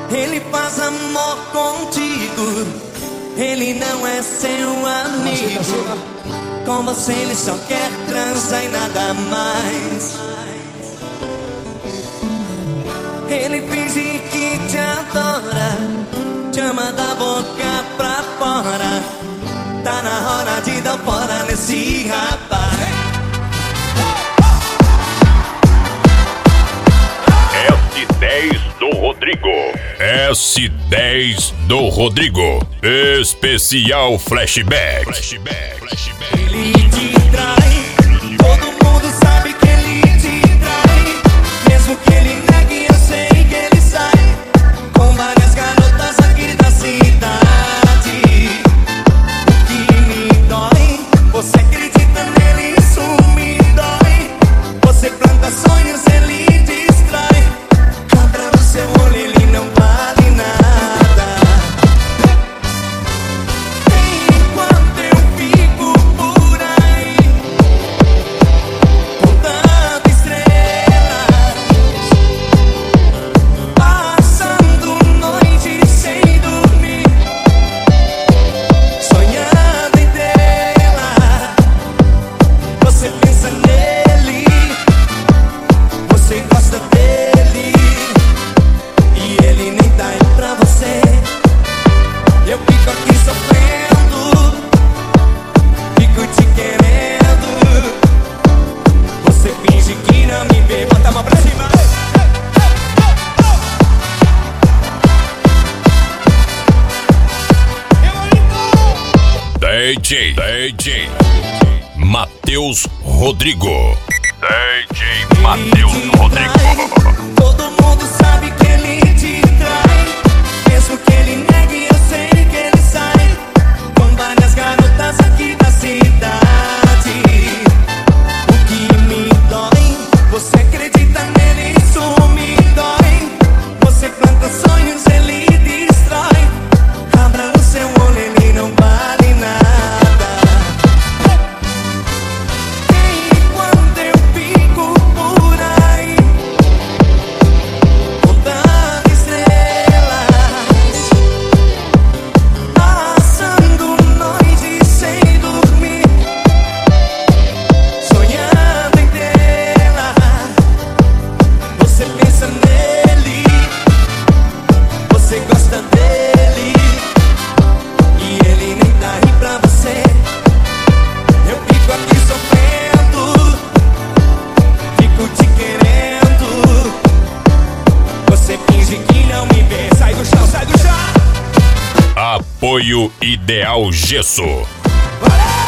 Ele faz amor contigo, ele não é seu amigo. Com você ele só quer transar e nada mais. Ele finge que te adora, te ama da boca pra fora. Tá na hora de dar fora nesse rapaz. S10 do Rodrigo. S10 do Rodrigo. Especial Flashback. Ele te trai, todo mundo sabe que ele te trai. Mesmo que ele negue, eu sei que ele sai com várias garotas aqui da cidade. O que me dói, você acredita nele, isso me dói. Você planta sonhos, ele destrói. Contra o seu olho, ele não vale nada. Enquanto eu fico por aí, contando estrelas, passando noites sem dormir, sonhando em tê-la. Você pensa nele, você gosta dele, e ele nem tá aí pra você. Eu fico aqui sofrendo, fico te querendo. Você finge que não me vê, bota a mão pra cima. DJ Matheus Rodrigo. DJ Matheus Rodrigo. Todo mundo sabe que ele te trai. Mesmo que ele negue, eu sei que ele sai com várias garotas aqui da cidade. O que me dói, você acredita nele, isso me dói. Você planta sonhos, ele destrói. Abra o seu olho, ele não vale nada. Enquanto eu fico por aí, contando estrelas, passando noites sem dormir, sonhando em tê-la. Você pensa nele, você gosta dele, e ele nem tá aí pra você. Eu fico aqui sofrendo, fico te querendo. Você finge que não me vê. Sai do chão, sai do chão. Apoio Ideal Gesso. Bora!